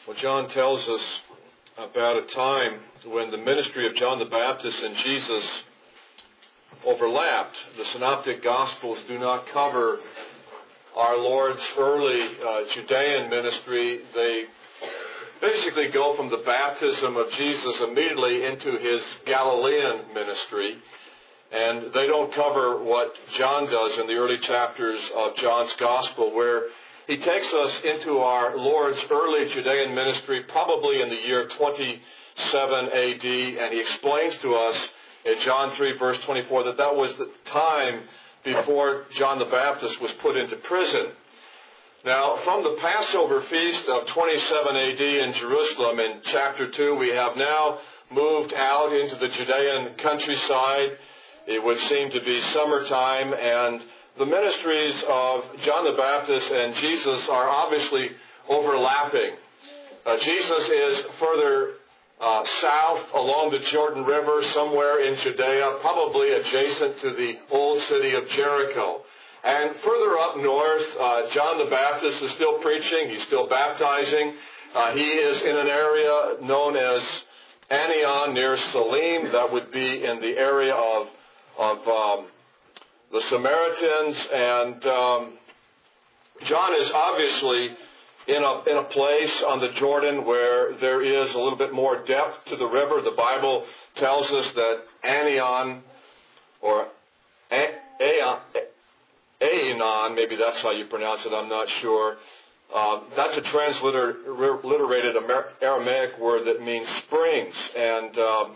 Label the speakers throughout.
Speaker 1: Well, John tells us about a time when the ministry of John the Baptist and Jesus overlapped. The Synoptic Gospels do not cover our Lord's early Judean ministry. They basically go from the baptism of Jesus immediately into his Galilean ministry. And they don't cover what John does in the early chapters of John's Gospel, where he takes us into our Lord's early Judean ministry, probably in the year 27 AD, and he explains to us in John 3, verse 24, that was the time before John the Baptist was put into prison. Now, from the Passover feast of 27 AD in Jerusalem in chapter 2, we have now moved out into the Judean countryside. It would seem to be summertime, and the ministries of John the Baptist and Jesus are obviously overlapping. Jesus is further south along the Jordan River, somewhere in Judea, probably adjacent to the old city of Jericho. And further up north, John the Baptist is still preaching, he's still baptizing. He is in an area known as Anion near Salim. That would be in the area of the Samaritans, and John is obviously in a place on the Jordan where there is a little bit more depth to the river. The Bible tells us that Anion, or Aenon, maybe that's how you pronounce it, I'm not sure. That's a transliterated Aramaic word that means springs, and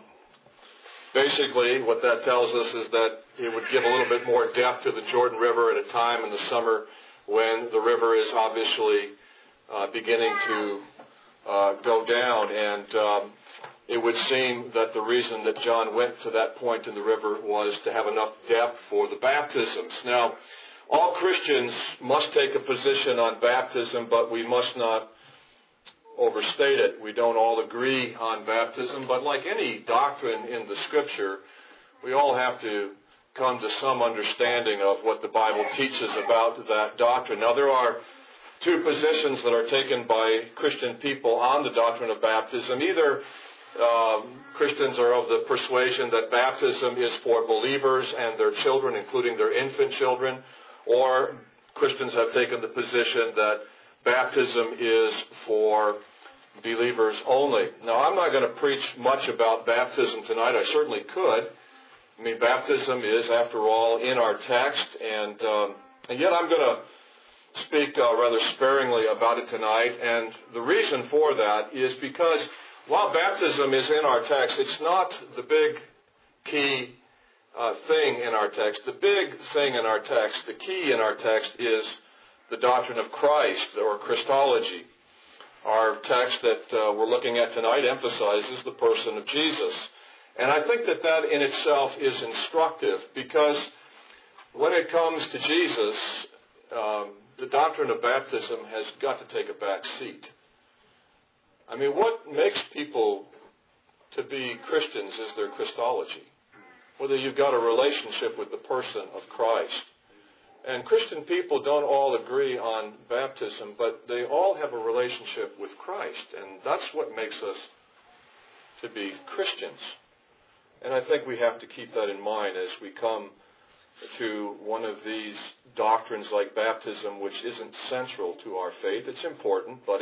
Speaker 1: basically what that tells us is that it would give a little bit more depth to the Jordan River at a time in the summer when the river is obviously beginning to go down. And it would seem that the reason that John went to that point in the river was to have enough depth for the baptisms. Now, all Christians must take a position on baptism, but we must not overstate it. We don't all agree on baptism, but like any doctrine in the Scripture, we all have to come to some understanding of what the Bible teaches about that doctrine. Now, there are two positions that are taken by Christian people on the doctrine of baptism. Either Christians are of the persuasion that baptism is for believers and their children, including their infant children, or Christians have taken the position that baptism is for believers only. Now, I'm not going to preach much about baptism tonight. I certainly could. I mean, baptism is, after all, in our text, and yet I'm going to speak rather sparingly about it tonight. And the reason for that is because while baptism is in our text, it's not the big key thing in our text. The big thing in our text, the key in our text, is the doctrine of Christ, or Christology. Our text that we're looking at tonight emphasizes the person of Jesus. And I think that that in itself is instructive, because when it comes to Jesus, the doctrine of baptism has got to take a back seat. I mean, what makes people to be Christians is their Christology, whether you've got a relationship with the person of Christ. And Christian people don't all agree on baptism, but they all have a relationship with Christ, and that's what makes us to be Christians. And I think we have to keep that in mind as we come to one of these doctrines like baptism, which isn't central to our faith. It's important, but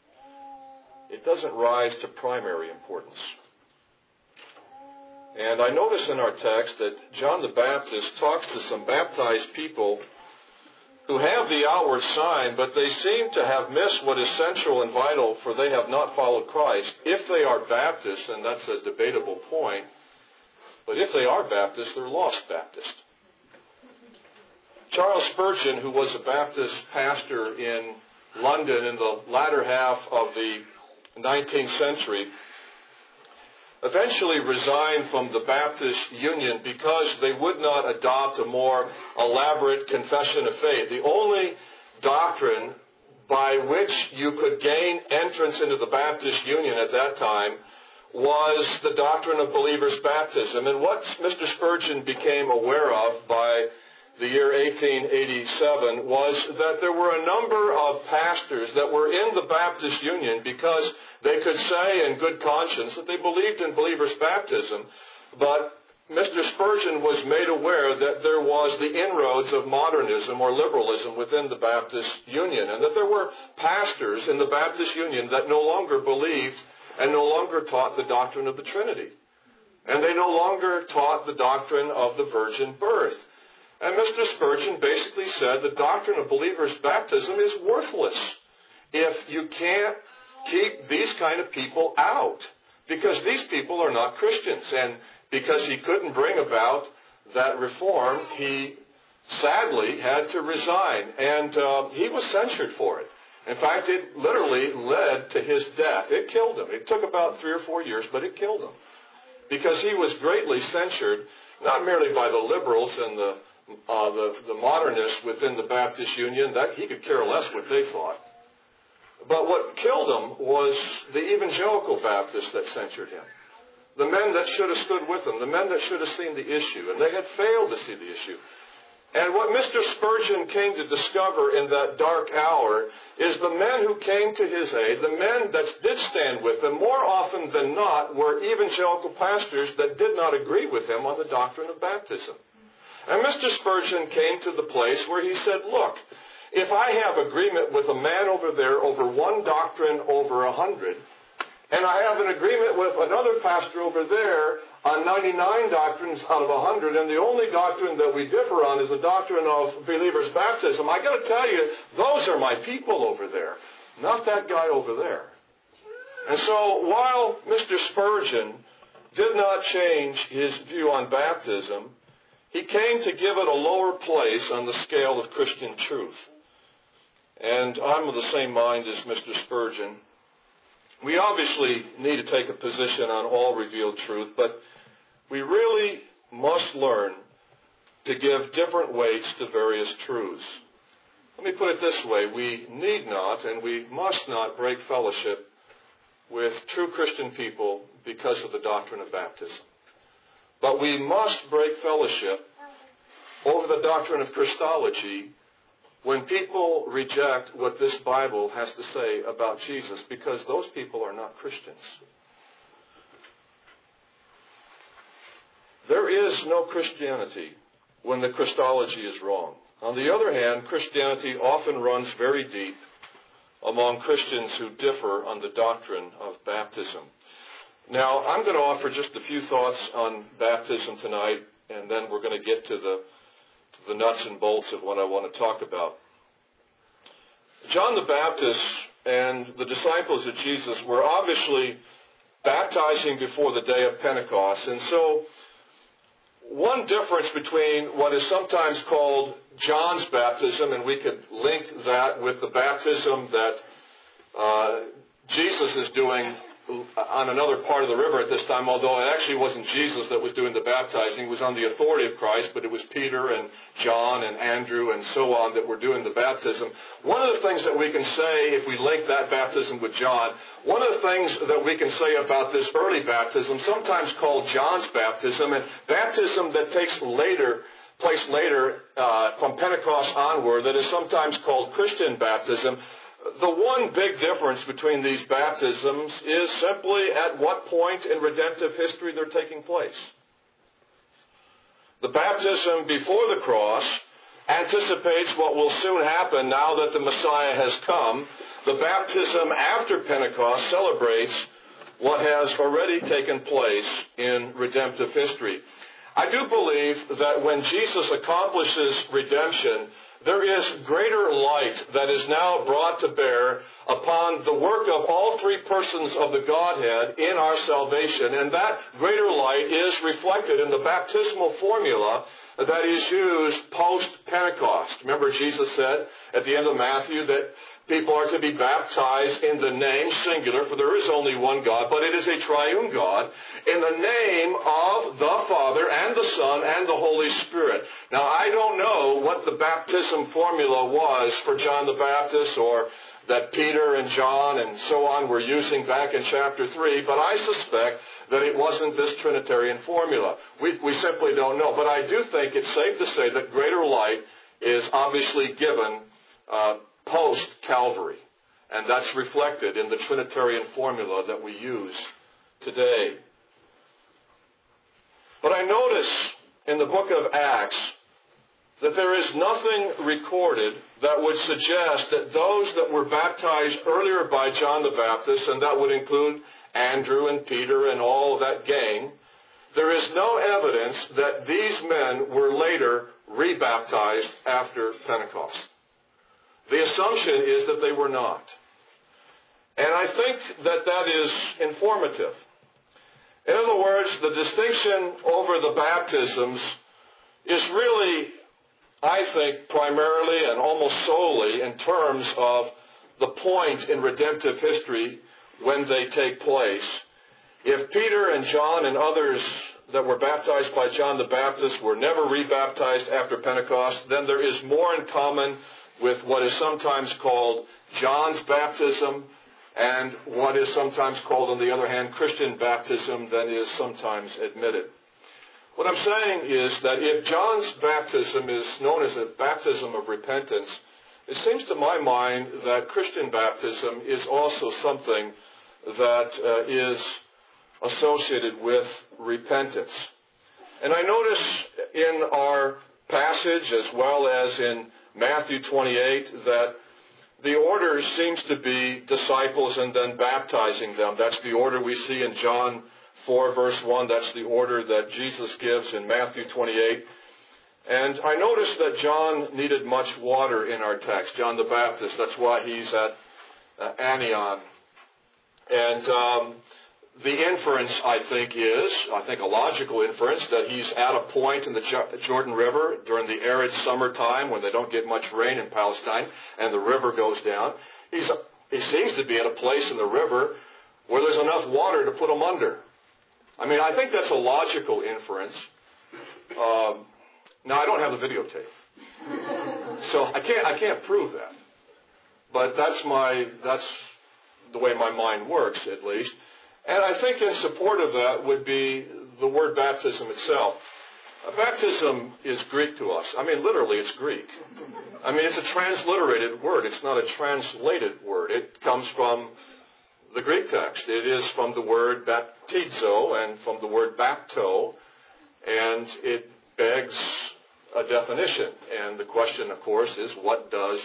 Speaker 1: it doesn't rise to primary importance. And I notice in our text that John the Baptist talks to some baptized people who have the outward sign, but they seem to have missed what is central and vital, for they have not followed Christ. If they are Baptists, and that's a debatable point, but if they are Baptists, they're lost Baptists. Charles Spurgeon, who was a Baptist pastor in London in the latter half of the 19th century, eventually resigned from the Baptist Union because they would not adopt a more elaborate confession of faith. The only doctrine by which you could gain entrance into the Baptist Union at that time was the doctrine of believers' baptism. And what Mr. Spurgeon became aware of by the year 1887, was that there were a number of pastors that were in the Baptist Union because they could say in good conscience that they believed in believers' baptism, but Mr. Spurgeon was made aware that there was the inroads of modernism or liberalism within the Baptist Union, and that there were pastors in the Baptist Union that no longer believed and no longer taught the doctrine of the Trinity. And they no longer taught the doctrine of the virgin birth. And Mr. Spurgeon basically said the doctrine of believers' baptism is worthless if you can't keep these kind of people out, because these people are not Christians. And because he couldn't bring about that reform, he sadly had to resign. And he was censured for it. In fact, it literally led to his death. It killed him. It took about 3 or 4 years, but it killed him. Because he was greatly censured, not merely by the liberals and the modernists within the Baptist Union, that he could care less what they thought. But what killed him was the evangelical Baptists that censured him. The men that should have stood with him, the men that should have seen the issue, and they had failed to see the issue. And what Mr. Spurgeon came to discover in that dark hour is the men who came to his aid, the men that did stand with him, more often than not, were evangelical pastors that did not agree with him on the doctrine of baptism. And Mr. Spurgeon came to the place where he said, look, if I have agreement with a man over there over one doctrine over 100, and I have an agreement with another pastor over there on 99 doctrines out of 100, and the only doctrine that we differ on is the doctrine of believers' baptism, I got to tell you, those are my people over there, not that guy over there. And so while Mr. Spurgeon did not change his view on baptism, he came to give it a lower place on the scale of Christian truth. And I'm of the same mind as Mr. Spurgeon. We obviously need to take a position on all revealed truth, but we really must learn to give different weights to various truths. Let me put it this way. We need not and we must not break fellowship with true Christian people because of the doctrine of baptism. But we must break fellowship over the doctrine of Christology when people reject what this Bible has to say about Jesus, because those people are not Christians. There is no Christianity when the Christology is wrong. On the other hand, Christianity often runs very deep among Christians who differ on the doctrine of baptism. Now, I'm going to offer just a few thoughts on baptism tonight, and then we're going to get to the nuts and bolts of what I want to talk about. John the Baptist and the disciples of Jesus were obviously baptizing before the day of Pentecost. And so one difference between what is sometimes called John's baptism, and we could link that with the baptism that Jesus is doing on another part of the river at this time, although it actually wasn't Jesus that was doing the baptizing. It was on the authority of Christ, but it was Peter and John and Andrew and so on that were doing the baptism. One of the things that we can say, if we link that baptism with John, one of the things that we can say about this early baptism, sometimes called John's baptism, and baptism that takes place later from Pentecost onward, that is sometimes called Christian baptism. The one big difference between these baptisms is simply at what point in redemptive history they're taking place. The baptism before the cross anticipates what will soon happen now that the Messiah has come. The baptism after Pentecost celebrates what has already taken place in redemptive history. I do believe that when Jesus accomplishes redemption, there is greater light that is now brought to bear upon the work of all three persons of the Godhead in our salvation. And that greater light is reflected in the baptismal formula that is used post-Pentecost. Remember, Jesus said at the end of Matthew that people are to be baptized in the name, singular, for there is only one God, but it is a triune God, in the name of the Father and the Son and the Holy Spirit. Now, I don't know what the baptism formula was for John the Baptist, or that Peter and John and so on were using back in chapter 3, but I suspect that it wasn't this Trinitarian formula. We simply don't know. But I do think it's safe to say that greater light is obviously given post-Calvary. And that's reflected in the Trinitarian formula that we use today. But I notice in the book of Acts that there is nothing recorded that would suggest that those that were baptized earlier by John the Baptist, and that would include Andrew and Peter and all that gang, there is no evidence that these men were later rebaptized after Pentecost. The assumption is that they were not. And I think that that is informative. In other words, the distinction over the baptisms is really, I think, primarily and almost solely in terms of the point in redemptive history when they take place. If Peter and John and others that were baptized by John the Baptist were never rebaptized after Pentecost, then there is more in common with what is sometimes called John's baptism and what is sometimes called, on the other hand, Christian baptism than is sometimes admitted. What I'm saying is that if John's baptism is known as a baptism of repentance, it seems to my mind that Christian baptism is also something that is associated with repentance. And I notice in our passage, as well as in Matthew 28, that the order seems to be disciples and then baptizing them. That's the order we see in John 4, verse 1. That's the order that Jesus gives in Matthew 28. And I noticed that John needed much water in our text, John the Baptist. That's why he's at Anion. And the inference, I think a logical inference, that he's at a point in the Jordan River during the arid summertime when they don't get much rain in Palestine and the river goes down. He seems to be at a place in the river where there's enough water to put him under. I mean, I think that's a logical inference. Now, I don't have the videotape, so I can't prove that. But that's the way my mind works, at least. And I think in support of that would be the word baptism itself. Baptism is Greek to us. I mean, literally, it's Greek. I mean, it's a transliterated word. It's not a translated word. It comes from the Greek text. It is from the word baptizo and from the word bapto, and it begs a definition. And the question, of course, is what does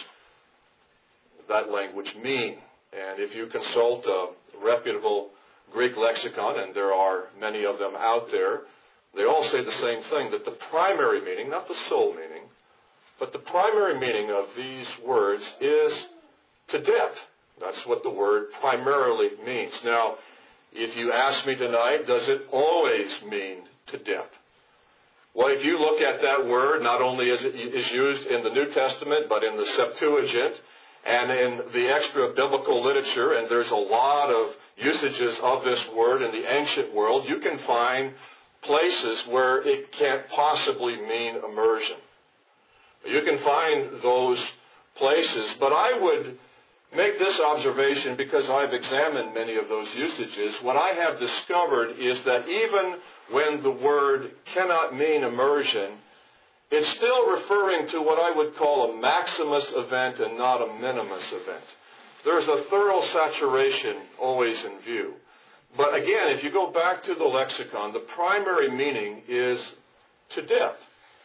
Speaker 1: that language mean? And if you consult a reputable Greek lexicon, and there are many of them out there, they all say the same thing, that the primary meaning, not the sole meaning, but the primary meaning of these words is to dip. That's what the word primarily means. Now, if you ask me tonight, does it always mean to dip? Well, if you look at that word, not only is it used in the New Testament, but in the Septuagint, and in the extra biblical literature, and there's a lot of usages of this word in the ancient world, you can find places where it can't possibly mean immersion. You can find those places, but I would make this observation because I've examined many of those usages. What I have discovered is that even when the word cannot mean immersion, it's still referring to what I would call a maximus event and not a minimus event. There's a thorough saturation always in view. But again, if you go back to the lexicon, the primary meaning is to dip.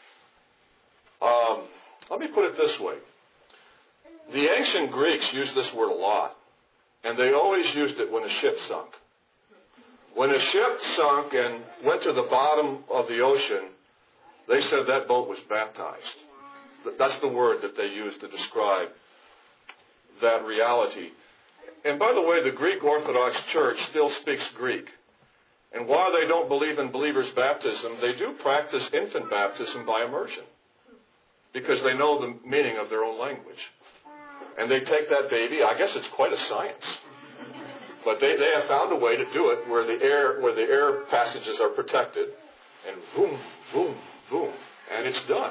Speaker 1: Let me put it this way. The ancient Greeks used this word a lot, and they always used it when a ship sunk. When a ship sunk and went to the bottom of the ocean, they said that boat was baptized. That's the word that they used to describe that reality. And by the way, the Greek Orthodox Church still speaks Greek. And while they don't believe in believers' baptism, they do practice infant baptism by immersion, because they know the meaning of their own language. And they take that baby. I guess it's quite a science. But they have found a way to do it where the air passages are protected. And boom, boom, boom. And it's done.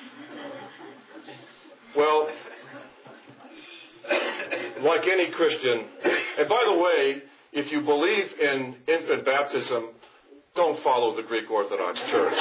Speaker 1: Well, like any Christian, and by the way, if you believe in infant baptism, don't follow the Greek Orthodox Church.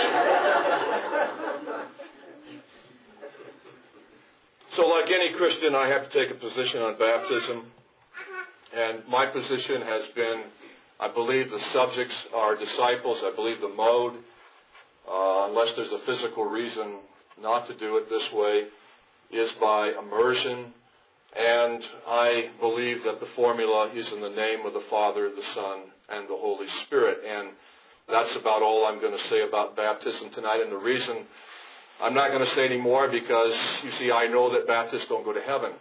Speaker 1: So like any Christian, I have to take a position on baptism. And my position has been, I believe the subjects are disciples. I believe the mode, unless there's a physical reason not to do it this way, is by immersion. And I believe that the formula is in the name of the Father, the Son, and the Holy Spirit. And that's about all I'm going to say about baptism tonight. And the reason I'm not going to say any more because, you see, I know that Baptists don't go to heaven.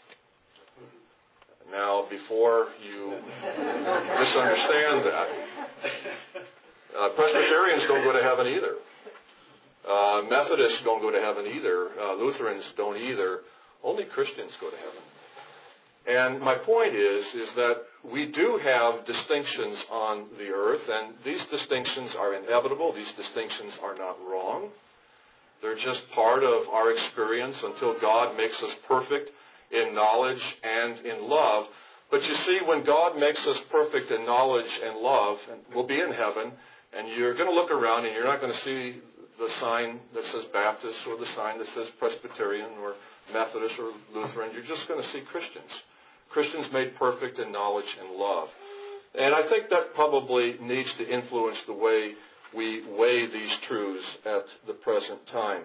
Speaker 1: Now, before you misunderstand that, Presbyterians don't go to heaven either. Methodists don't go to heaven either. Lutherans don't either. Only Christians go to heaven. And my point is that we do have distinctions on the earth, and these distinctions are inevitable. These distinctions are not wrong. They're just part of our experience until God makes us perfect in knowledge and in love. But you see, when God makes us perfect in knowledge and love, and we'll be in heaven, and you're going to look around and you're not going to see the sign that says Baptist or the sign that says Presbyterian or Methodist or Lutheran. You're just going to see Christians. Christians made perfect in knowledge and love. And I think that probably needs to influence the way we weigh these truths at the present time.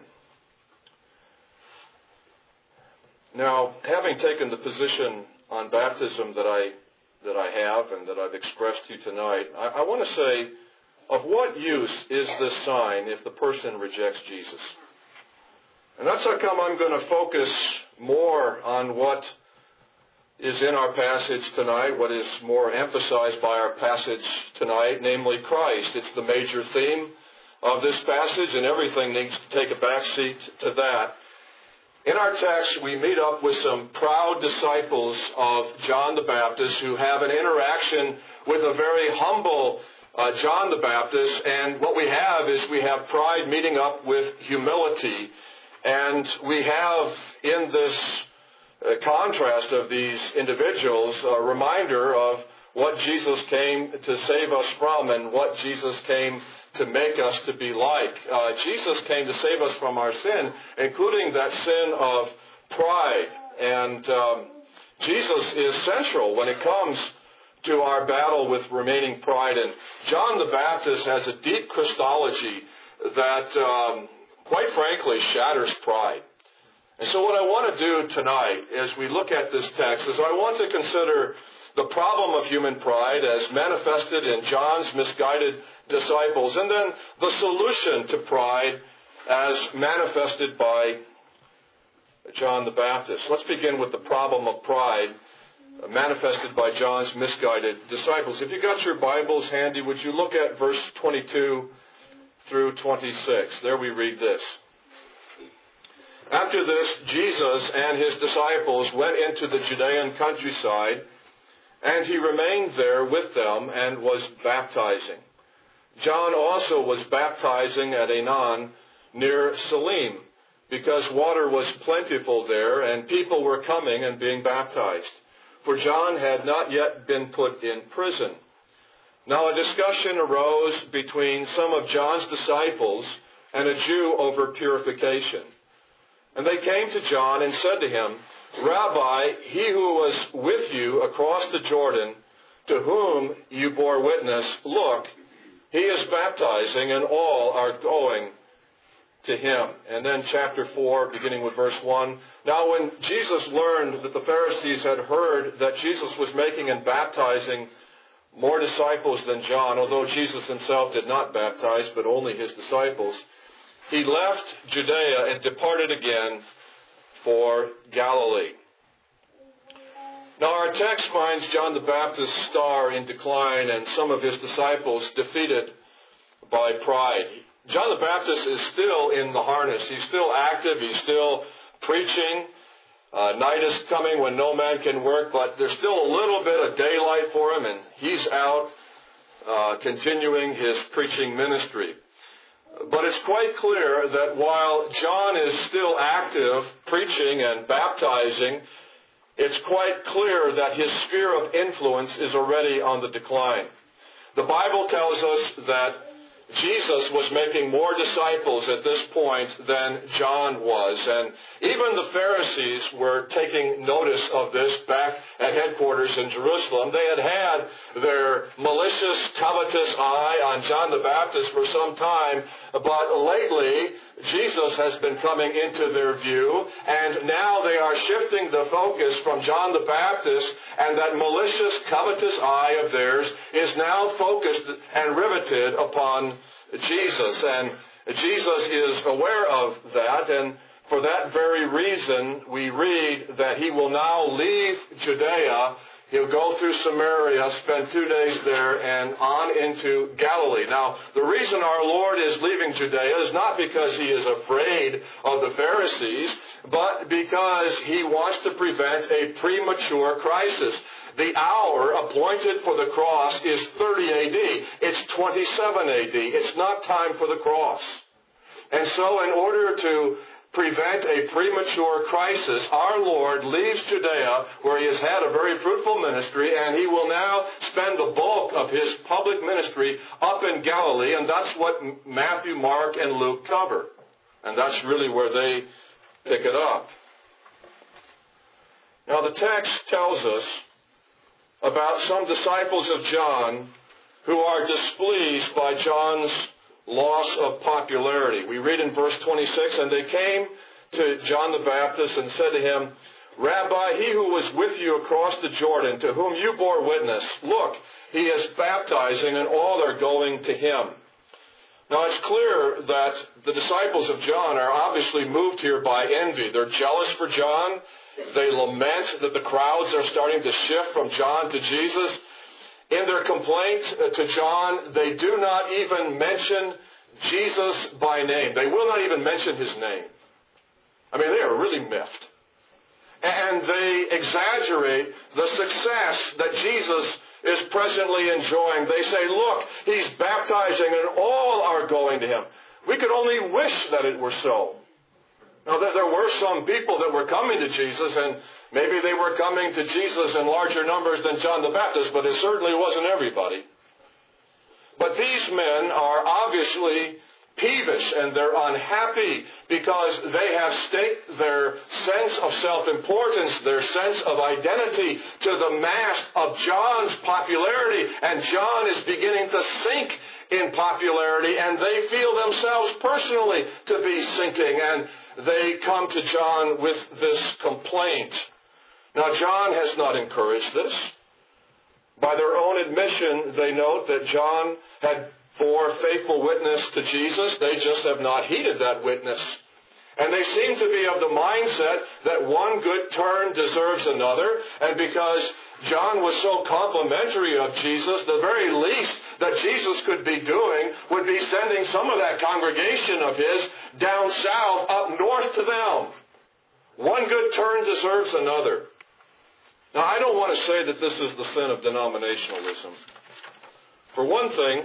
Speaker 1: Now, having taken the position on baptism that I have and that I've expressed to you tonight, I want to say, of what use is this sign if the person rejects Jesus? And that's how come I'm going to focus more on what is in our passage tonight, what is more emphasized by our passage tonight, namely Christ. It's the major theme of this passage, and everything needs to take a backseat to that. In our text, we meet up with some proud disciples of John the Baptist who have an interaction with a very humble John the Baptist. And what we have pride meeting up with humility. And we have in this contrast of these individuals a reminder of what Jesus came to save us from and what Jesus came to make us to be like. Jesus came to save us from our sin, including that sin of pride. And Jesus is central when it comes to our battle with remaining pride. And John the Baptist has a deep Christology that, quite frankly, shatters pride. And so what I want to do tonight as we look at this text is I want to consider the problem of human pride as manifested in John's misguided disciples, and then the solution to pride as manifested by John the Baptist. Let's begin with the problem of pride manifested by John's misguided disciples. If you got your Bibles handy, would you look at verse 22 through 26? There we read this. After this, Jesus and his disciples went into the Judean countryside, and he remained there with them and was baptizing. John also was baptizing at Aenon near Salim, because water was plentiful there, and people were coming and being baptized. For John had not yet been put in prison. Now a discussion arose between some of John's disciples and a Jew over purification. And they came to John and said to him, Rabbi, he who was with you across the Jordan, to whom you bore witness, look, he is baptizing, and all are going to him. And then chapter 4, beginning with verse 1. Now when Jesus learned that the Pharisees had heard that Jesus was making and baptizing more disciples than John, although Jesus himself did not baptize, but only his disciples, he left Judea and departed again for Galilee. Now our text finds John the Baptist's star in decline and some of his disciples defeated by pride. John the Baptist is still in the harness. He's still active. He's still preaching. Night is coming when no man can work, but there's still a little bit of daylight for him, and he's out continuing his preaching ministry. But it's quite clear that while John is still active, preaching and baptizing, it's quite clear that his sphere of influence is already on the decline. The Bible tells us that Jesus was making more disciples at this point than John was. And even the Pharisees were taking notice of this back at headquarters in Jerusalem. They had had their malicious, covetous eye on John the Baptist for some time, but lately Jesus has been coming into their view, and now they are shifting the focus from John the Baptist, and that malicious, covetous eye of theirs is now focused and riveted upon Jesus. And Jesus is aware of that, and for that very reason, we read that he will now leave Judea. He'll go through Samaria, spend 2 days there, and on into Galilee. Now, the reason our Lord is leaving Judea is not because he is afraid of the Pharisees, but because he wants to prevent a premature crisis. The hour appointed for the cross is 30 A.D. It's 27 A.D. It's not time for the cross. And so in order to prevent a premature crisis, our Lord leaves Judea, where he has had a very fruitful ministry, and he will now spend the bulk of his public ministry up in Galilee, and that's what Matthew, Mark, and Luke cover. And that's really where they pick it up. Now the text tells us about some disciples of John who are displeased by John's loss of popularity. We read in verse 26, and they came to John the Baptist and said to him, Rabbi, he who was with you across the Jordan, to whom you bore witness, look, he is baptizing, and all are going to him. Now it's clear that the disciples of John are obviously moved here by envy. They're jealous for John. They lament that the crowds are starting to shift from John to Jesus. In their complaint to John, they do not even mention Jesus by name. They will not even mention his name. I mean, they are really miffed. And they exaggerate the success that Jesus is presently enjoying. They say, look, he's baptizing and all are going to him. We could only wish that it were so. Now, there were some people that were coming to Jesus, and maybe they were coming to Jesus in larger numbers than John the Baptist, but it certainly wasn't everybody. But these men are obviously peevish, and they're unhappy because they have staked their sense of self-importance, their sense of identity to the mast of John's popularity, and John is beginning to sink in popularity, and they feel themselves personally to be sinking, and they come to John with this complaint. Now, John has not encouraged this. By their own admission, they note that John had bore faithful witness to Jesus. They just have not heeded that witness. And they seem to be of the mindset that one good turn deserves another. And because John was so complimentary of Jesus, the very least that Jesus could be doing would be sending some of that congregation of his down south, up north to them. One good turn deserves another. Now, I don't want to say that this is the sin of denominationalism. For one thing,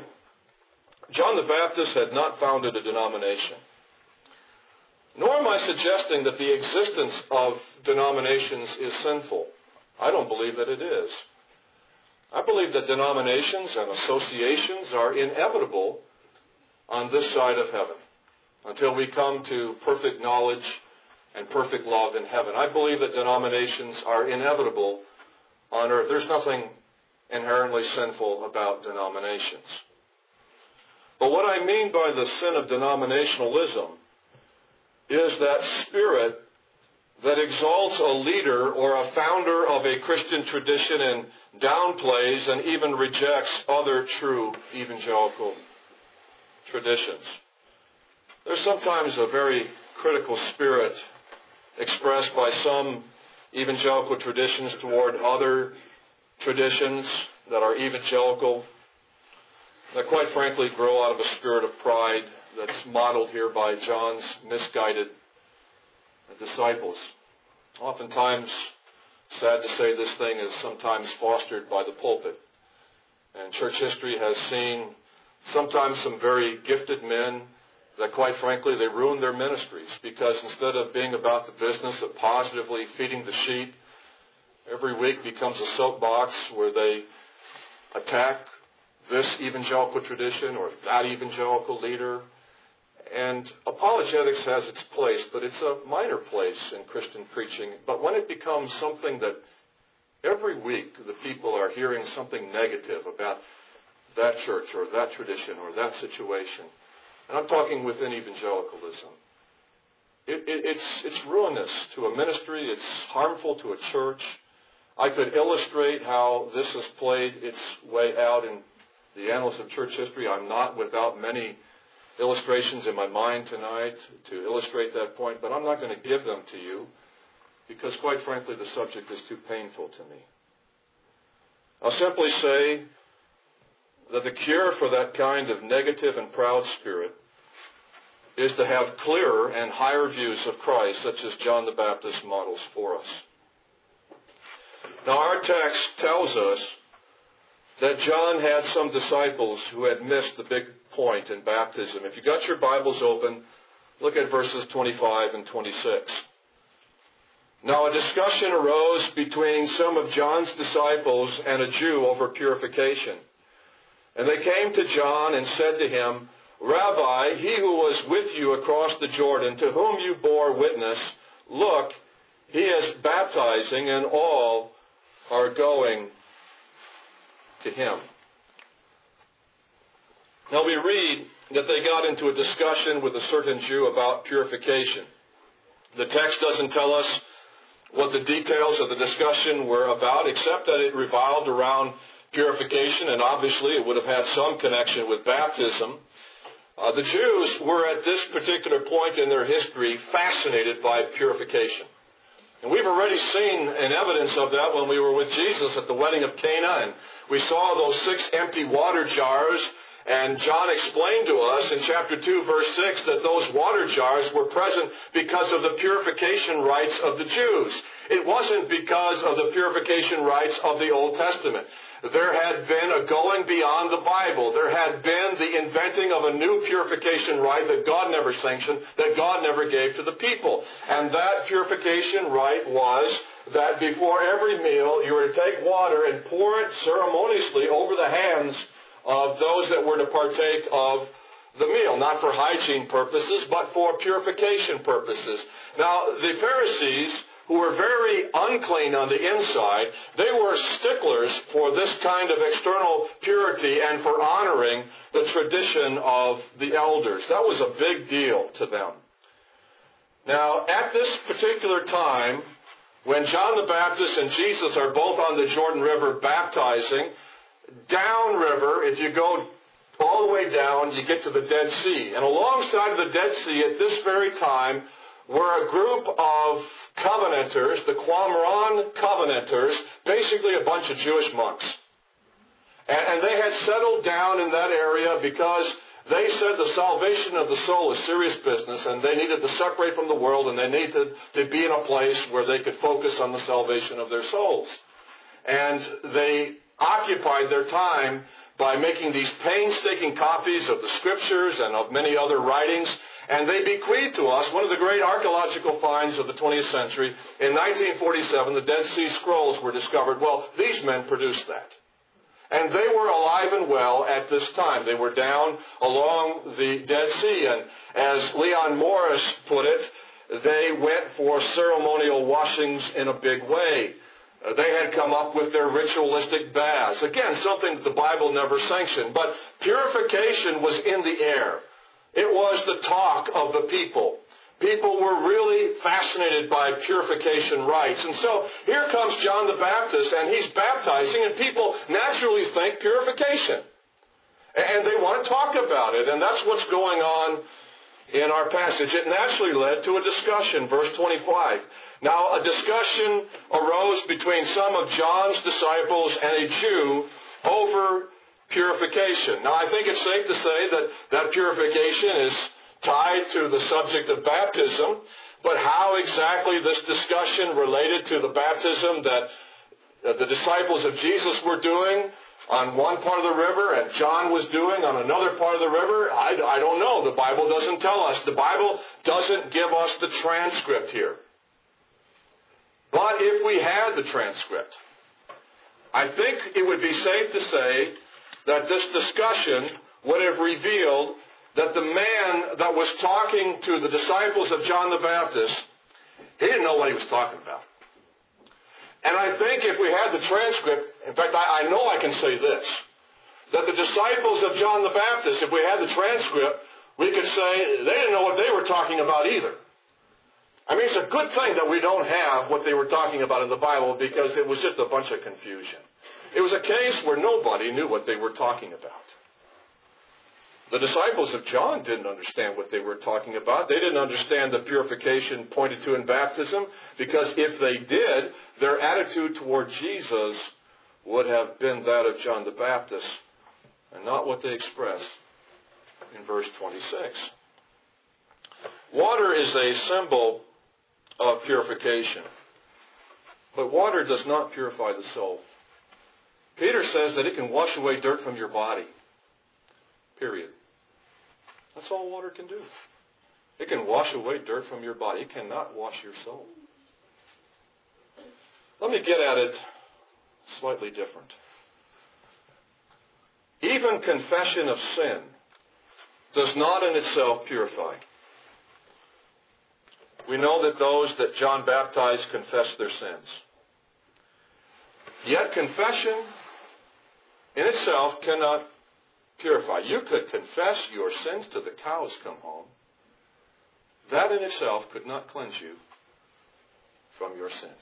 Speaker 1: John the Baptist had not founded a denomination. Nor am I suggesting that the existence of denominations is sinful. I don't believe that it is. I believe that denominations and associations are inevitable on this side of heaven until we come to perfect knowledge and perfect love in heaven. I believe that denominations are inevitable on earth. There's nothing inherently sinful about denominations. But what I mean by the sin of denominationalism is that spirit that exalts a leader or a founder of a Christian tradition and downplays and even rejects other true evangelical traditions. There's sometimes a very critical spirit expressed by some evangelical traditions toward other traditions that are evangelical, that quite frankly grow out of a spirit of pride that's modeled here by John's misguided disciples. Oftentimes, sad to say, this thing is sometimes fostered by the pulpit. And church history has seen sometimes some very gifted men that, quite frankly, they ruin their ministries because instead of being about the business of positively feeding the sheep, every week becomes a soapbox where they attack this evangelical tradition or that evangelical leader. And apologetics has its place, but it's a minor place in Christian preaching. But when it becomes something that every week the people are hearing something negative about that church or that tradition or that situation, and I'm talking within evangelicalism, it's ruinous to a ministry. It's harmful to a church. I could illustrate how this has played its way out in the annals of church history. I'm not without many illustrations in my mind tonight to illustrate that point, but I'm not going to give them to you because, quite frankly, the subject is too painful to me. I'll simply say that the cure for that kind of negative and proud spirit is to have clearer and higher views of Christ, such as John the Baptist models for us. Now, our text tells us that John had some disciples who had missed the big point in baptism. If you got your Bibles open, look at verses 25 and 26. Now a discussion arose between some of John's disciples and a Jew over purification. And they came to John and said to him, Rabbi, he who was with you across the Jordan, to whom you bore witness, look, he is baptizing, and all are going to him. Now we read that they got into a discussion with a certain Jew about purification. The text doesn't tell us what the details of the discussion were about, except that it revolved around purification, and obviously it would have had some connection with baptism. The Jews were at this particular point in their history fascinated by purification. And we've already seen an evidence of that when we were with Jesus at the wedding of Cana, and we saw those 6 empty water jars. And John explained to us in chapter 2, verse 6, that those water jars were present because of the purification rites of the Jews. It wasn't because of the purification rites of the Old Testament. There had been a going beyond the Bible. There had been the inventing of a new purification rite that God never sanctioned, that God never gave to the people. And that purification rite was that before every meal, you were to take water and pour it ceremoniously over the hands of those that were to partake of the meal, not for hygiene purposes, but for purification purposes. Now, the Pharisees, who were very unclean on the inside, they were sticklers for this kind of external purity and for honoring the tradition of the elders. That was a big deal to them. Now, at this particular time, when John the Baptist and Jesus are both on the Jordan River baptizing, downriver, if you go all the way down, you get to the Dead Sea. And alongside of the Dead Sea at this very time were a group of Covenanters, the Qumran Covenanters, basically a bunch of Jewish monks. And they had settled down in that area because they said the salvation of the soul is serious business, and they needed to separate from the world, and they needed to be in a place where they could focus on the salvation of their souls. And they occupied their time by making these painstaking copies of the Scriptures and of many other writings. And they bequeathed to us one of the great archaeological finds of the 20th century. In 1947, the Dead Sea Scrolls were discovered. Well, these men produced that. And they were alive and well at this time. They were down along the Dead Sea. And as Leon Morris put it, they went for ceremonial washings in a big way. They had come up with their ritualistic baths. Again, something that the Bible never sanctioned. But purification was in the air. It was the talk of the people. People were really fascinated by purification rites. And so here comes John the Baptist, and he's baptizing, and people naturally think purification. And they want to talk about it. And that's what's going on in our passage. It naturally led to a discussion, verse 25. Now, a discussion arose between some of John's disciples and a Jew over purification. Now, I think it's safe to say that purification is tied to the subject of baptism, But how exactly this discussion related to the baptism that the disciples of Jesus were doing on one part of the river and John was doing on another part of the river, I don't know. The Bible doesn't tell us. The Bible doesn't give us the transcript here. But if we had the transcript, I think it would be safe to say that this discussion would have revealed that the man that was talking to the disciples of John the Baptist, he didn't know what he was talking about. And I think if we had the transcript, in fact, I know I can say this, that the disciples of John the Baptist, if we had the transcript, we could say they didn't know what they were talking about either. I mean, it's a good thing that we don't have what they were talking about in the Bible because it was just a bunch of confusion. It was a case where nobody knew what they were talking about. The disciples of John didn't understand what they were talking about. They didn't understand the purification pointed to in baptism, because if they did, their attitude toward Jesus would have been that of John the Baptist, and not what they express in verse 26. Water is a symbol of purification, but water does not purify the soul. Peter says that it can wash away dirt from your body. Period. That's all water can do. It can wash away dirt from your body. It cannot wash your soul. Let me get at it slightly different. Even confession of sin does not in itself purify. We know that those that John baptized confessed their sins. Yet confession in itself cannot purify. You could confess your sins till the cows come home. That in itself could not cleanse you from your sins.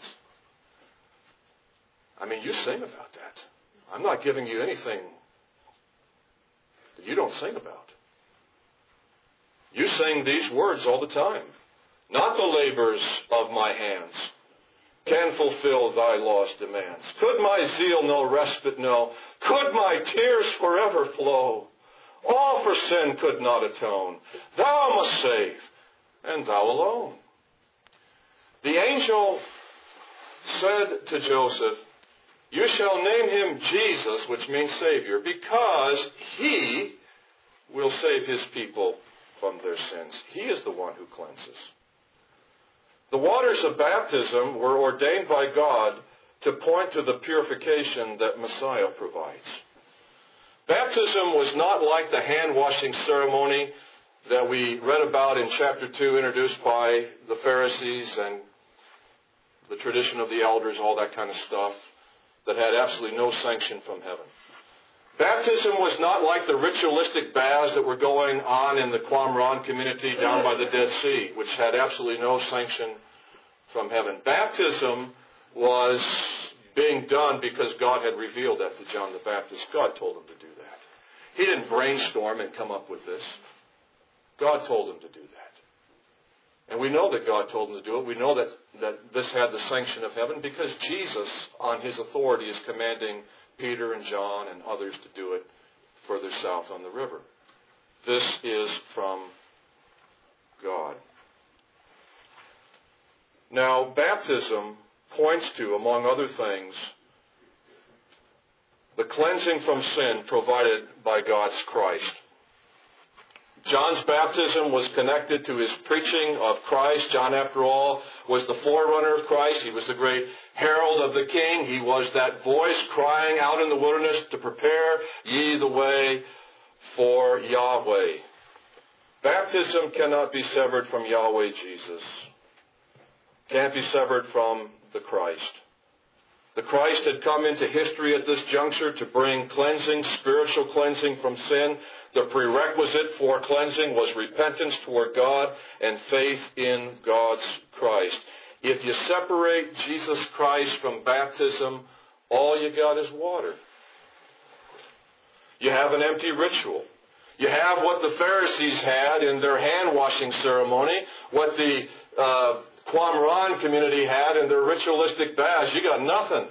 Speaker 1: I mean, you sing about that. I'm not giving you anything that you don't sing about. You sing these words all the time. Not the labors of my hands can fulfill thy law's demands. Could my zeal no respite know? Could my tears forever flow? All for sin could not atone. Thou must save, and thou alone. The angel said to Joseph, you shall name him Jesus, which means Savior, because he will save his people from their sins. He is the one who cleanses. The waters of baptism were ordained by God to point to the purification that Messiah provides. Baptism was not like the hand-washing ceremony that we read about in chapter 2, introduced by the Pharisees and the tradition of the elders, all that kind of stuff, that had absolutely no sanction from heaven. Baptism was not like the ritualistic baths that were going on in the Qumran community down by the Dead Sea, which had absolutely no sanction from heaven. Baptism was being done because God had revealed that to John the Baptist. God told him to do that. He didn't brainstorm and come up with this. God told him to do that. And we know that God told him to do it. We know that this had the sanction of heaven because Jesus, on his authority, is commanding Peter and John and others to do it further south on the river. This is from God. Now, baptism points to, among other things, the cleansing from sin provided by God's Christ. John's baptism was connected to his preaching of Christ. John, after all, was the forerunner of Christ. He was the great herald of the King. He was that voice crying out in the wilderness to prepare ye the way for Yahweh. Baptism cannot be severed from Yahweh Jesus. Can't be severed from the Christ. The Christ had come into history at this juncture to bring cleansing, spiritual cleansing from sin. The prerequisite for cleansing was repentance toward God and faith in God's Christ. If you separate Jesus Christ from baptism, all you got is water. You have an empty ritual. You have what the Pharisees had in their hand-washing ceremony, what the Qumran community had in their ritualistic baths. You got nothing.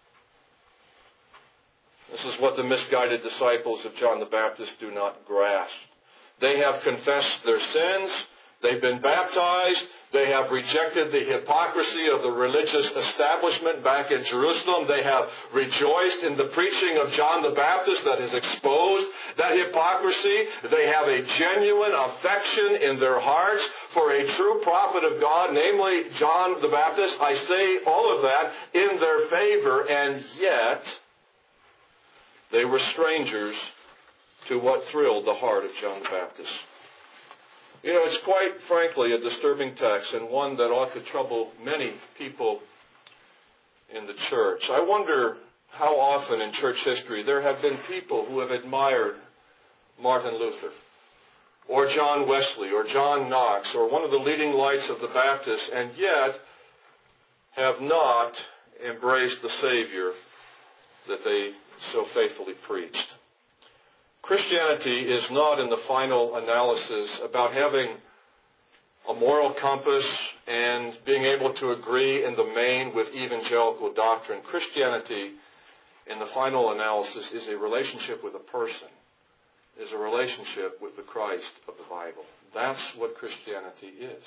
Speaker 1: This is what the misguided disciples of John the Baptist do not grasp. They have confessed their sins. They've been baptized. They have rejected the hypocrisy of the religious establishment back in Jerusalem. They have rejoiced in the preaching of John the Baptist that has exposed that hypocrisy. They have a genuine affection in their hearts for a true prophet of God, namely John the Baptist. I say all of that in their favor, and yet they were strangers to what thrilled the heart of John the Baptist. You know, it's quite frankly a disturbing text, and one that ought to trouble many people in the church. I wonder how often in church history there have been people who have admired Martin Luther, or John Wesley, or John Knox, or one of the leading lights of the Baptists, and yet have not embraced the Savior that they so faithfully preached. Christianity is not, in the final analysis, about having a moral compass and being able to agree in the main with evangelical doctrine. Christianity, in the final analysis, is a relationship with a person, is a relationship with the Christ of the Bible. That's what Christianity is.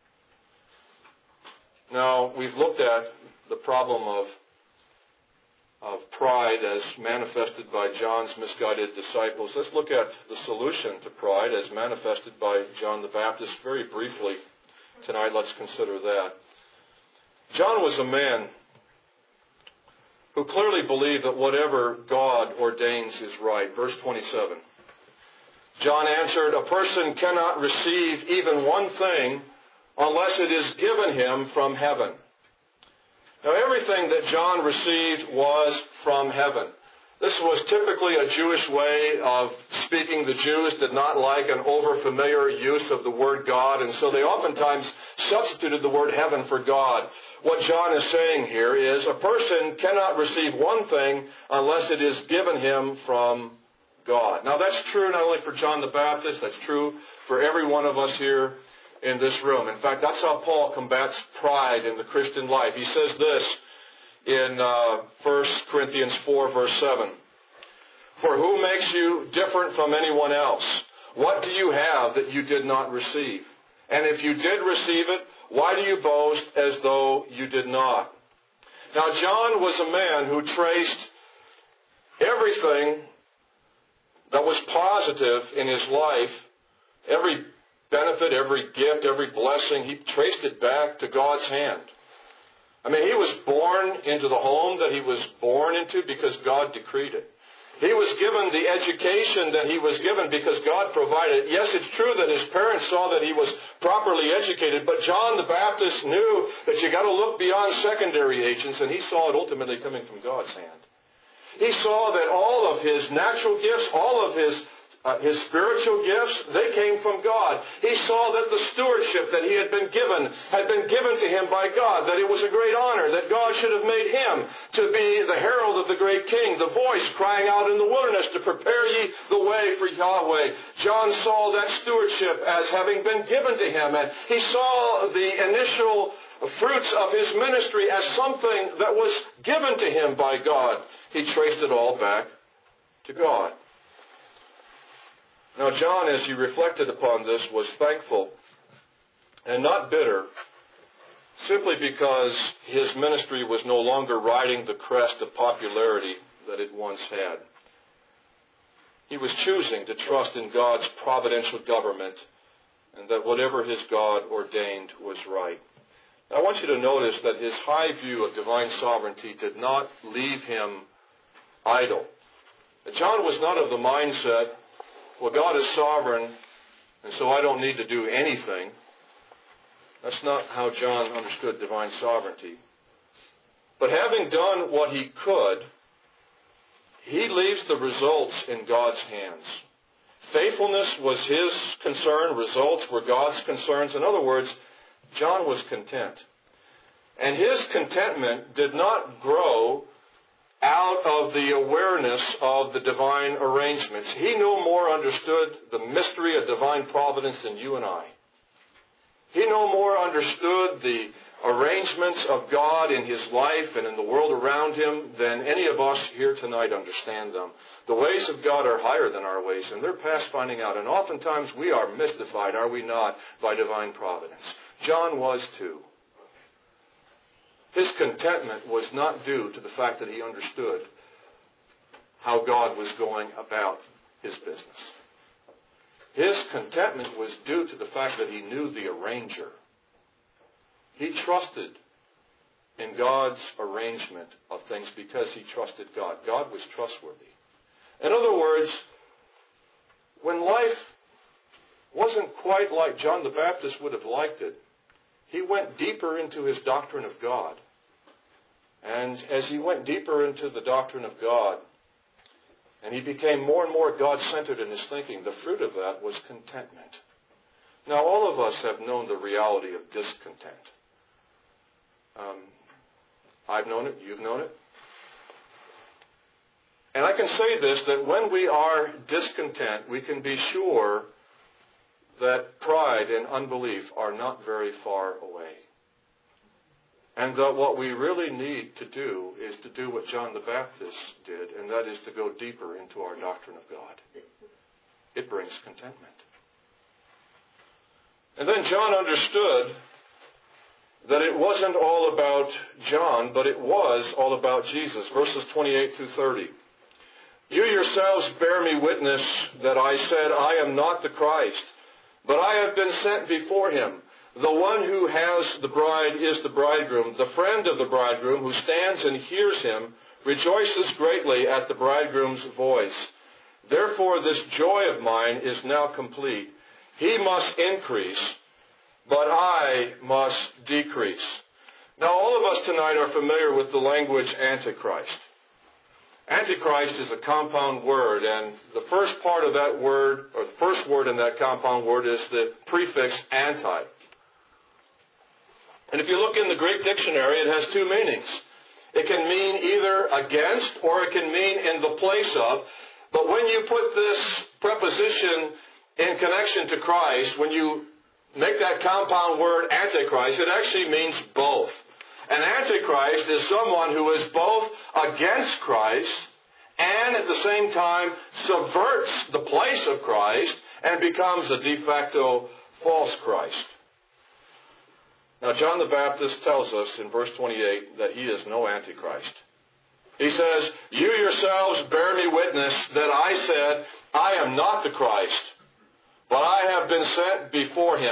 Speaker 1: Now, we've looked at the problem of pride as manifested by John's misguided disciples. Let's look at the solution to pride as manifested by John the Baptist very briefly tonight. Let's consider that. John was a man who clearly believed that whatever God ordains is right. Verse 27. John answered, "A person cannot receive even one thing unless it is given him from heaven." Now, everything that John received was from heaven. This was typically a Jewish way of speaking. The Jews did not like an over-familiar use of the word God, and so they oftentimes substituted the word heaven for God. What John is saying here is a person cannot receive one thing unless it is given him from God. Now, that's true not only for John the Baptist, that's true for every one of us here in this room. In fact, that's how Paul combats pride in the Christian life. He says this in 1 Corinthians 4, verse 7. "For who makes you different from anyone else? What do you have that you did not receive? And if you did receive it, why do you boast as though you did not?" Now, John was a man who traced everything that was positive in his life, every benefit, every gift, every blessing, he traced it back to God's hand. I mean, he was born into the home that he was born into because God decreed it. He was given the education that he was given because God provided it. Yes, it's true that his parents saw that he was properly educated, but John the Baptist knew that you got to look beyond secondary agents, and he saw it ultimately coming from God's hand. He saw that all of his natural gifts, all of his spiritual gifts, they came from God. He saw that the stewardship that he had been given to him by God, that it was a great honor, that God should have made him to be the herald of the great king, the voice crying out in the wilderness to prepare ye the way for Yahweh. John saw that stewardship as having been given to him, and he saw the initial fruits of his ministry as something that was given to him by God. He traced it all back to God. Now, John, as he reflected upon this, was thankful and not bitter, simply because his ministry was no longer riding the crest of popularity that it once had. He was choosing to trust in God's providential government and that whatever his God ordained was right. Now, I want you to notice that his high view of divine sovereignty did not leave him idle. John was not of the mindset, well, God is sovereign, and so I don't need to do anything. That's not how John understood divine sovereignty. But having done what he could, he leaves the results in God's hands. Faithfulness was his concern. Results were God's concerns. In other words, John was content. And his contentment did not grow out of the awareness of the divine arrangements. He no more understood the mystery of divine providence than you and I. He no more understood the arrangements of God in his life and in the world around him than any of us here tonight understand them. The ways of God are higher than our ways, and they're past finding out. And oftentimes we are mystified, are we not, by divine providence. John was too. His contentment was not due to the fact that he understood how God was going about his business. His contentment was due to the fact that he knew the arranger. He trusted in God's arrangement of things because he trusted God. God was trustworthy. In other words, when life wasn't quite like John the Baptist would have liked it, he went deeper into his doctrine of God. And as he went deeper into the doctrine of God, and he became more and more God-centered in his thinking, the fruit of that was contentment. Now, all of us have known the reality of discontent. I've known it. You've known it. And I can say this, that when we are discontent, we can be sure that pride and unbelief are not very far away. And that what we really need to do is to do what John the Baptist did, and that is to go deeper into our doctrine of God. It brings contentment. And then John understood that it wasn't all about John, but it was all about Jesus. Verses 28 through 30. You yourselves bear me witness that I said, I am not the Christ, but I have been sent before him. The one who has the bride is the bridegroom. The friend of the bridegroom who stands and hears him rejoices greatly at the bridegroom's voice. Therefore this joy of mine is now complete. He must increase, but I must decrease. Now all of us tonight are familiar with the language Antichrist. Antichrist is a compound word, and the first part of that word, or the first word in that compound word, is the prefix anti. And if you look in the Greek dictionary, it has two meanings. It can mean either against, or it can mean in the place of. But when you put this preposition in connection to Christ, when you make that compound word Antichrist, it actually means both. An Antichrist is someone who is both against Christ and at the same time subverts the place of Christ and becomes a de facto false Christ. Now, John the Baptist tells us in verse 28 that he is no Antichrist. He says, you yourselves bear me witness that I said, I am not the Christ, but I have been sent before him.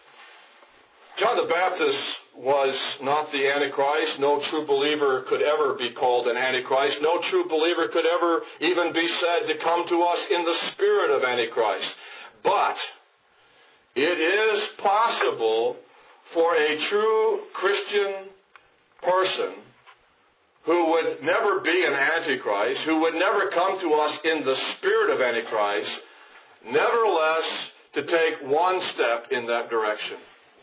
Speaker 1: John the Baptist was not the Antichrist. No true believer could ever be called an Antichrist. No true believer could ever even be said to come to us in the spirit of Antichrist. But it is possible for a true Christian person who would never be an Antichrist, who would never come to us in the spirit of Antichrist, nevertheless to take one step in that direction.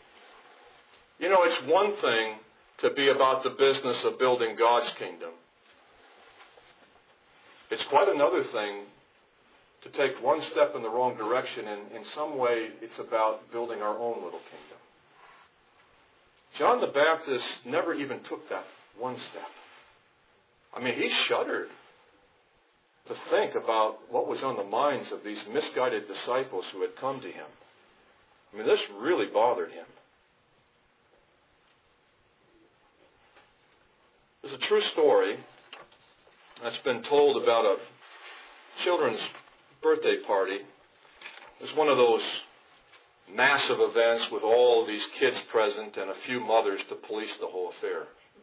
Speaker 1: You know, it's one thing to be about the business of building God's kingdom. It's quite another thing to take one step in the wrong direction, and in some way it's about building our own little kingdom. John the Baptist never even took that one step. I mean, he shuddered to think about what was on the minds of these misguided disciples who had come to him. I mean, this really bothered him. There's a true story that's been told about a children's birthday party. It's one of those massive events with all these kids present and a few mothers to police the whole affair.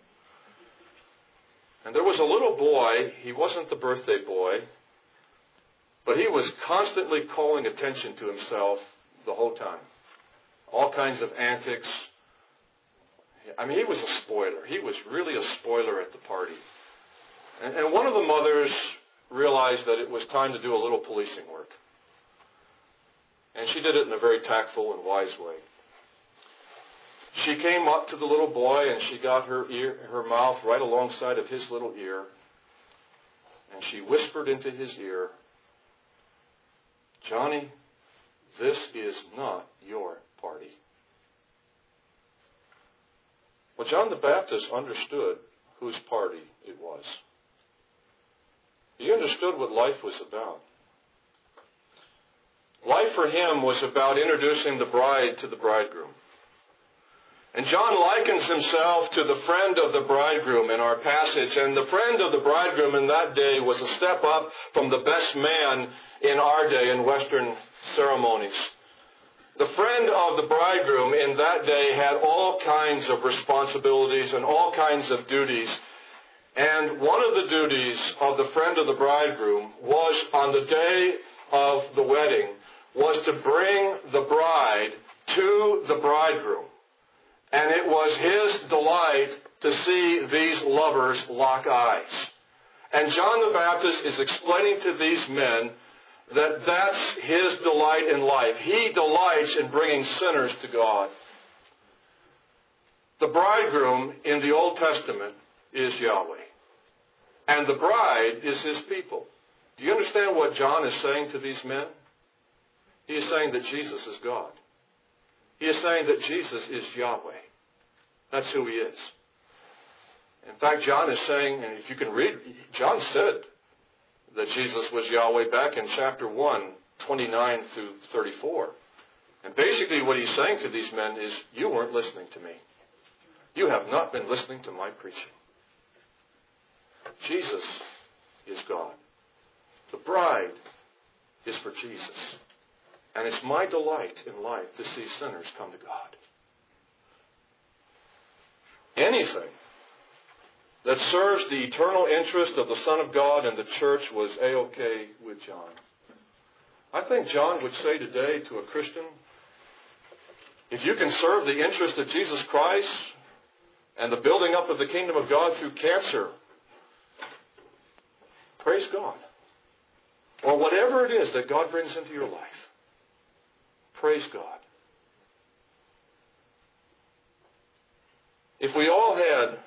Speaker 1: And there was a little boy. He wasn't the birthday boy, but he was constantly calling attention to himself the whole time. All kinds of antics. I mean, he was a spoiler. He was really a spoiler at the party. And one of the mothers realized that it was time to do a little policing work. And she did it in a very tactful and wise way. She came up to the little boy and she got her mouth right alongside of his little ear. And she whispered into his ear, Johnny, this is not your party. Well, John the Baptist understood whose party it was. He understood what life was about. Life for him was about introducing the bride to the bridegroom. And John likens himself to the friend of the bridegroom in our passage. And the friend of the bridegroom in that day was a step up from the best man in our day in Western ceremonies. The friend of the bridegroom in that day had all kinds of responsibilities and all kinds of duties. And one of the duties of the friend of the bridegroom was, on the day of the wedding, was to bring the bride to the bridegroom. And it was his delight to see these lovers lock eyes. And John the Baptist is explaining to these men that that's his delight in life. He delights in bringing sinners to God. The bridegroom in the Old Testament is Yahweh. And the bride is his people. Do you understand what John is saying to these men? He is saying that Jesus is God. He is saying that Jesus is Yahweh. That's who he is. In fact, John is saying, and if you can read, John said that Jesus was Yahweh back in chapter 1, 29 through 34. And basically what he's saying to these men is, you weren't listening to me. You have not been listening to my preaching. Jesus is God. The bride is for Jesus. And it's my delight in life to see sinners come to God. Anything that serves the eternal interest of the Son of God and the church was A-OK with John. I think John would say today to a Christian, if you can serve the interest of Jesus Christ and the building up of the kingdom of God through cancer, praise God. Or whatever it is that God brings into your life, praise God. If we all had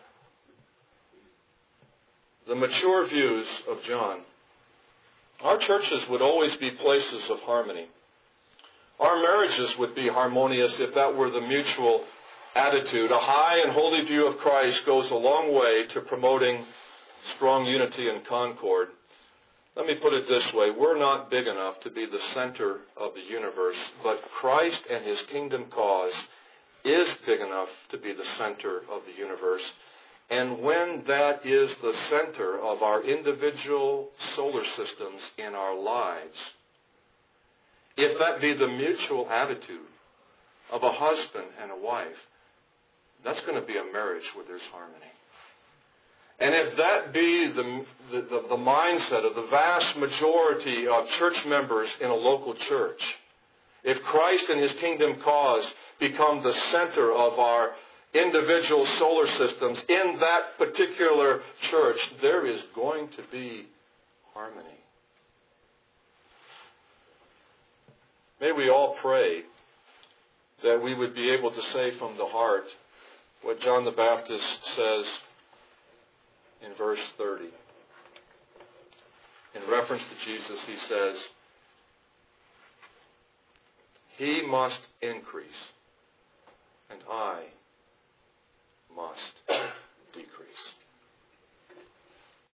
Speaker 1: the mature views of John, our churches would always be places of harmony. Our marriages would be harmonious if that were the mutual attitude. A high and holy view of Christ goes a long way to promoting strong unity and concord. Let me put it this way. We're not big enough to be the center of the universe, but Christ and his kingdom cause is big enough to be the center of the universe. And when that is the center of our individual solar systems in our lives, if that be the mutual attitude of a husband and a wife, that's going to be a marriage where there's harmony. And if that be the mindset of the vast majority of church members in a local church, if Christ and his kingdom cause become the center of our individual solar systems in that particular church, there is going to be harmony. May we all pray that we would be able to say from the heart what John the Baptist says in verse 30. In reference to Jesus, he says, he must increase, and I must decrease.